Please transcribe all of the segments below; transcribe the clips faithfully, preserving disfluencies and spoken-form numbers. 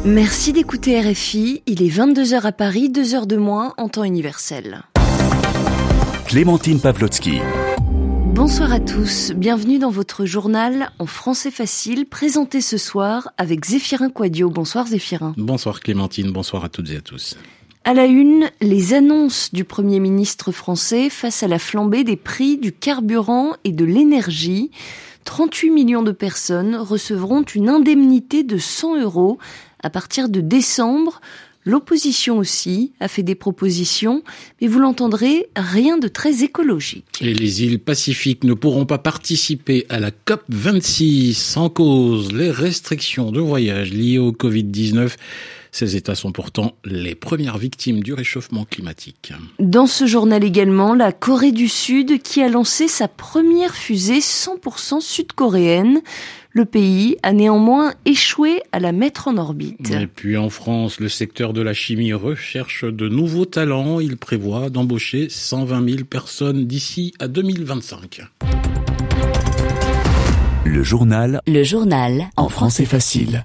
Merci d'écouter R F I, il est vingt-deux heures à Paris, deux heures de moins en temps universel. Clémentine Pavlotsky. Bonsoir à tous, bienvenue dans votre journal en français facile, présenté ce soir avec Zéphirin Quadio. Bonsoir Zéphirin. Bonsoir Clémentine, bonsoir à toutes et à tous. À la une, les annonces du Premier ministre français face à la flambée des prix du carburant et de l'énergie. trente-huit millions de personnes recevront une indemnité de cent euros à partir de décembre. L'opposition aussi a fait des propositions, mais vous l'entendrez, rien de très écologique. Et les îles Pacifiques ne pourront pas participer à la COP vingt-six en cause les restrictions de voyage liées au covid dix-neuf. Ces États sont pourtant les premières victimes du réchauffement climatique. Dans ce journal également, la Corée du Sud qui a lancé sa première fusée cent pour cent sud-coréenne. Le pays a néanmoins échoué à la mettre en orbite. Et puis en France, le secteur de la chimie recherche de nouveaux talents. Il prévoit d'embaucher cent vingt mille personnes d'ici à deux mille vingt-cinq. Le journal. Le journal. En français facile.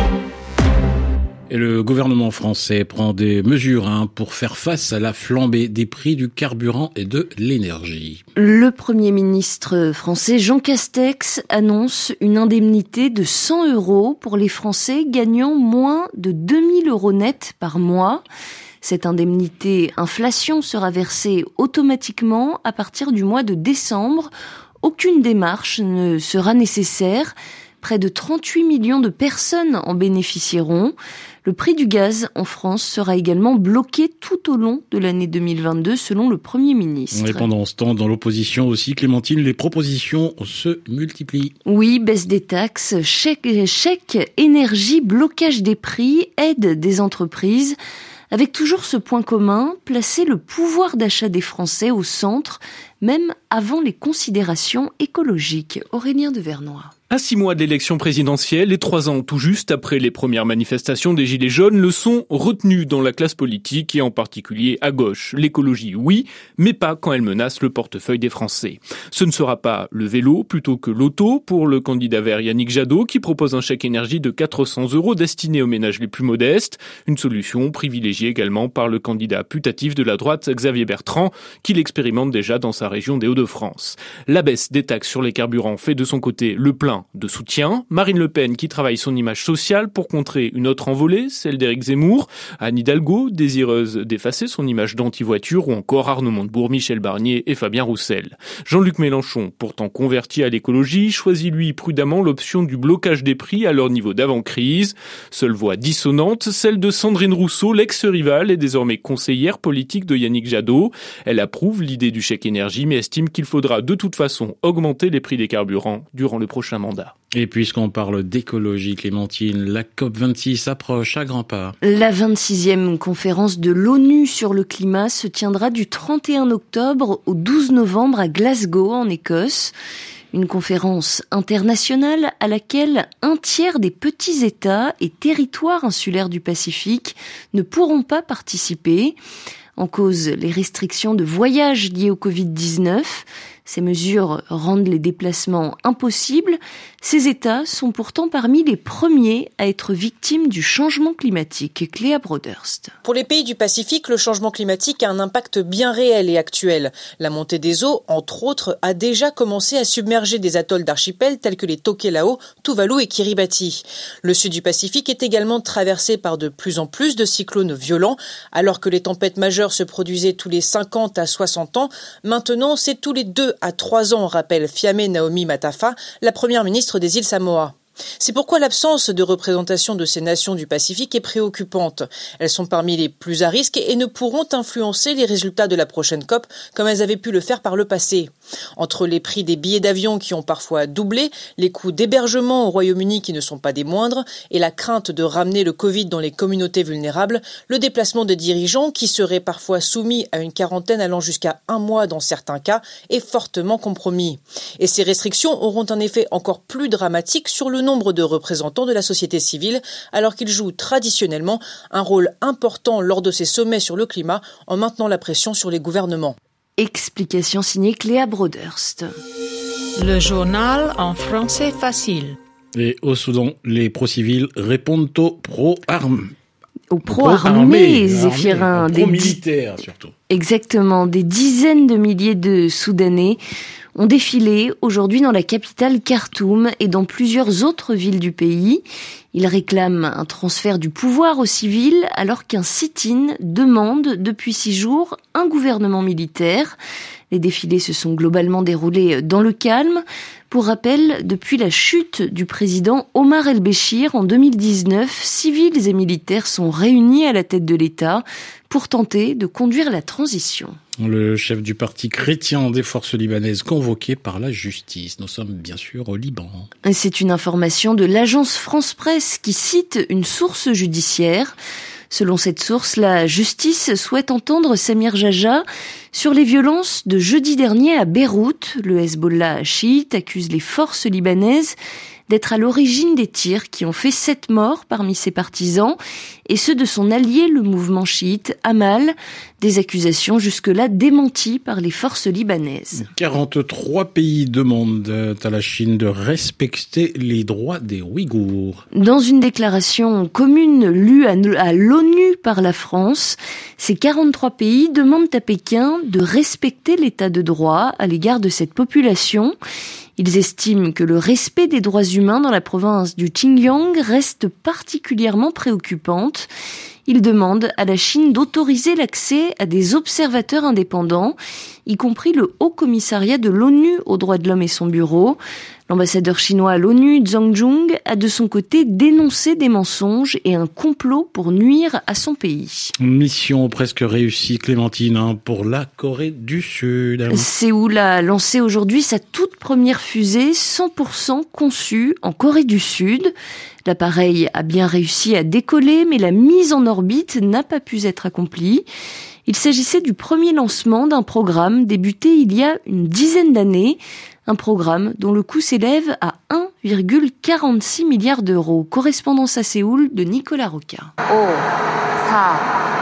Et le gouvernement français prend des mesures hein, pour faire face à la flambée des prix du carburant et de l'énergie. Le Premier ministre français Jean Castex annonce une indemnité de cent euros pour les Français gagnant moins de deux mille euros net par mois. Cette indemnité inflation sera versée automatiquement à partir du mois de décembre. Aucune démarche ne sera nécessaire. Près de trente-huit millions de personnes en bénéficieront. Le prix du gaz en France sera également bloqué tout au long de l'année deux mille vingt-deux, selon le Premier ministre. Et pendant ce temps, dans l'opposition aussi, Clémentine, les propositions se multiplient. Oui, baisse des taxes, chèque, chèque, énergie, blocage des prix, aide des entreprises. Avec toujours ce point commun, placer le pouvoir d'achat des Français au centre, même avant les considérations écologiques. Aurélien de Vernois. À six mois de l'élection présidentielle et trois ans tout juste après les premières manifestations des Gilets jaunes, le son retenu dans la classe politique et en particulier à gauche. L'écologie, oui, mais pas quand elle menace le portefeuille des Français. Ce ne sera pas le vélo plutôt que l'auto pour le candidat vert Yannick Jadot qui propose un chèque énergie de quatre cents euros destiné aux ménages les plus modestes. Une solution privilégiée également par le candidat putatif de la droite Xavier Bertrand qui l'expérimente déjà dans sa région des Hauts-de-France. La baisse des taxes sur les carburants fait de son côté le plein de soutien. Marine Le Pen qui travaille son image sociale pour contrer une autre envolée, celle d'Éric Zemmour. Anne Hidalgo, désireuse d'effacer son image d'anti-voiture, ou encore Arnaud Montebourg, Michel Barnier et Fabien Roussel. Jean-Luc Mélenchon, pourtant converti à l'écologie, choisit lui prudemment l'option du blocage des prix à leur niveau d'avant-crise. Seule voix dissonante, celle de Sandrine Rousseau, l'ex-rivale et désormais conseillère politique de Yannick Jadot. Elle approuve l'idée du chèque énergie mais estime qu'il faudra de toute façon augmenter les prix des carburants durant le prochain mandat. Et puisqu'on parle d'écologie, Clémentine, la COP vingt-six approche à grands pas. La vingt-sixième conférence de l'ONU sur le climat se tiendra du trente et un octobre au douze novembre à Glasgow, en Écosse. Une conférence internationale à laquelle un tiers des petits États et territoires insulaires du Pacifique ne pourront pas participer. En cause, les restrictions de voyage liées au covid dix-neuf. Ces mesures rendent les déplacements impossibles. Ces États sont pourtant parmi les premiers à être victimes du changement climatique. Cléa Broderst. Pour les pays du Pacifique, le changement climatique a un impact bien réel et actuel. La montée des eaux, entre autres, a déjà commencé à submerger des atolls d'archipels tels que les Tokelau, Tuvalu et Kiribati. Le sud du Pacifique est également traversé par de plus en plus de cyclones violents. Alors que les tempêtes majeures se produisaient tous les cinquante à soixante ans, maintenant c'est tous les deux à trois ans, rappelle Fiame Naomi Matafa, la première ministre des îles Samoa. C'est pourquoi l'absence de représentation de ces nations du Pacifique est préoccupante. Elles sont parmi les plus à risque et ne pourront influencer les résultats de la prochaine COP comme elles avaient pu le faire par le passé. Entre les prix des billets d'avion qui ont parfois doublé, les coûts d'hébergement au Royaume-Uni qui ne sont pas des moindres et la crainte de ramener le Covid dans les communautés vulnérables, le déplacement des dirigeants qui seraient parfois soumis à une quarantaine allant jusqu'à un mois dans certains cas est fortement compromis. Et ces restrictions auront un effet encore plus dramatique sur le nombre de représentants de la société civile, alors qu'ils jouent traditionnellement un rôle important lors de ces sommets sur le climat en maintenant la pression sur les gouvernements. Explication signée Cléa Broderst. Le journal en français facile. Et au Soudan, les pro-civils répondent aux pro-armes. Aux pro-armés, Zéphirin. Des pro-militaires, surtout. Exactement. Des dizaines de milliers de Soudanais ont défilé aujourd'hui dans la capitale Khartoum et dans plusieurs autres villes du pays. Ils réclament un transfert du pouvoir aux civils alors qu'un sit-in demande depuis six jours un gouvernement militaire. Les défilés se sont globalement déroulés dans le calme. Pour rappel, depuis la chute du président Omar el-Béchir en deux mille dix-neuf, civils et militaires sont réunis à la tête de l'État pour tenter de conduire la transition. Le chef du parti chrétien des forces libanaises convoqué par la justice. Nous sommes bien sûr au Liban. C'est une information de l'agence France-Presse qui cite une source judiciaire. Selon cette source, la justice souhaite entendre Samir Jaja sur les violences de jeudi dernier à Beyrouth. Le Hezbollah chiite accuse les forces libanaises d'être à l'origine des tirs qui ont fait sept morts parmi ses partisans et ceux de son allié, le mouvement chiite Amal. Des accusations jusque-là démenties par les forces libanaises. quarante-trois pays demandent à la Chine de respecter les droits des Ouïghours. Dans une déclaration commune lue à l'ONU par la France, ces quarante-trois pays demandent à Pékin de respecter l'état de droit à l'égard de cette population. Ils estiment que le respect des droits humains dans la province du Xinjiang reste particulièrement préoccupante. Ils demandent à la Chine d'autoriser l'accès à des observateurs indépendants, y compris le Haut Commissariat de l'ONU aux droits de l'homme et son bureau. L'ambassadeur chinois à l'ONU, Zhang Jung, a de son côté dénoncé des mensonges et un complot pour nuire à son pays. Mission presque réussie, Clémentine, hein, pour la Corée du Sud. Séoul a lancé aujourd'hui sa toute première fusée cent pour cent conçue en Corée du Sud. L'appareil a bien réussi à décoller, mais la mise en orbite n'a pas pu être accomplie. Il s'agissait du premier lancement d'un programme débuté il y a une dizaine d'années. Un programme dont le coût s'élève à un virgule quarante-six milliards d'euros. Correspondance à Séoul de Nicolas Roca. Oh, ça.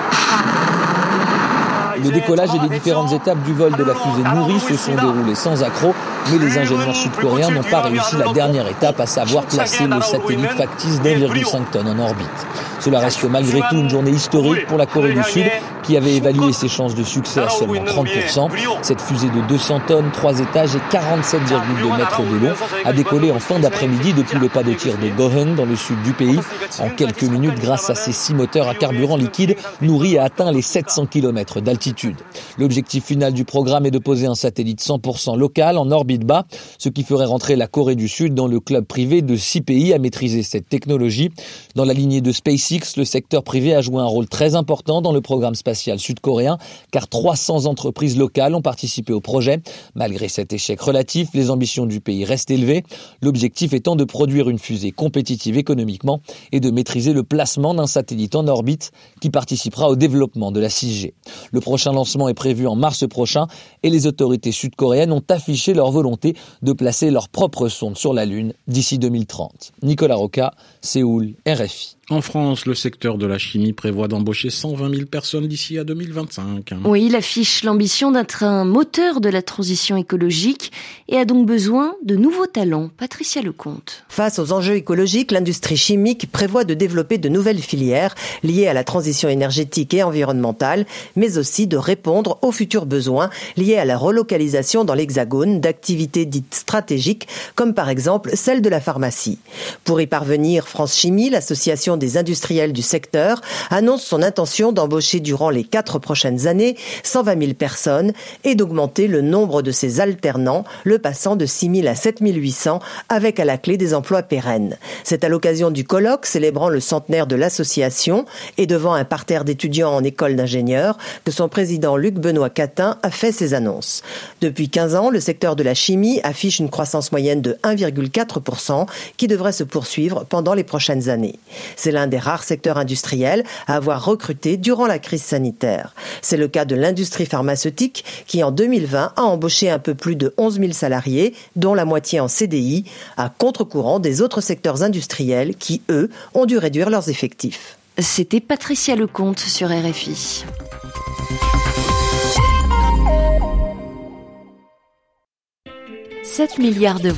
Le décollage et les différentes étapes du vol de la fusée Nourri se sont déroulés sans accroc, mais les ingénieurs sud-coréens n'ont pas réussi la dernière étape, à savoir placer le satellite factice d'un virgule cinq tonnes en orbite. Cela reste malgré tout une journée historique pour la Corée du Sud, qui avait évalué ses chances de succès à seulement trente pour cent. Cette fusée de deux cents tonnes, trois étages et quarante-sept virgule deux mètres de long a décollé en fin d'après-midi depuis le pas de tir de Goheung dans le sud du pays. En quelques minutes, grâce à ses six moteurs à carburant liquide, Nourri a atteint les sept cents kilomètres d'altitude. L'objectif final du programme est de poser un satellite cent pour cent local en orbite bas, ce qui ferait rentrer la Corée du Sud dans le club privé de six pays à maîtriser cette technologie. Dans la lignée de SpaceX, le secteur privé a joué un rôle très important dans le programme spatial sud-coréen, car trois cents entreprises locales ont participé au projet. Malgré cet échec relatif, les ambitions du pays restent élevées, l'objectif étant de produire une fusée compétitive économiquement et de maîtriser le placement d'un satellite en orbite qui participera au développement de la six G. Le prochain lancement est prévu en mars prochain et les autorités sud-coréennes ont affiché leur volonté de placer leur propre sonde sur la Lune d'ici deux mille trente. Nicolas Roca, Séoul, R F I. En France, le secteur de la chimie prévoit d'embaucher cent vingt mille personnes d'ici à deux mille vingt-cinq. Oui, il affiche l'ambition d'être un moteur de la transition écologique et a donc besoin de nouveaux talents. Patricia Lecomte. Face aux enjeux écologiques, l'industrie chimique prévoit de développer de nouvelles filières liées à la transition énergétique et environnementale, mais aussi de répondre aux futurs besoins liés à la relocalisation dans l'Hexagone d'activités dites stratégiques, comme par exemple celle de la pharmacie. Pour y parvenir, France Chimie, l'association des industriels du secteur, annonce son intention d'embaucher durant les quatre prochaines années cent vingt mille personnes et d'augmenter le nombre de ses alternants, le passant de six mille à sept mille huit cents, avec à la clé des emplois pérennes. C'est à l'occasion du colloque célébrant le centenaire de l'association et devant un parterre d'étudiants en école d'ingénieurs que son président Luc Benoît Catin a fait ces annonces. Depuis quinze ans, le secteur de la chimie affiche une croissance moyenne de un virgule quatre pour cent qui devrait se poursuivre pendant les prochaines années. C'est l'un des rares secteurs industriels à avoir recruté durant la crise sanitaire. C'est le cas de l'industrie pharmaceutique qui, en deux mille vingt, a embauché un peu plus de onze mille salariés, dont la moitié en C D I, à contre-courant des autres secteurs industriels qui, eux, ont dû réduire leurs effectifs. C'était Patricia Lecomte sur R F I. sept milliards de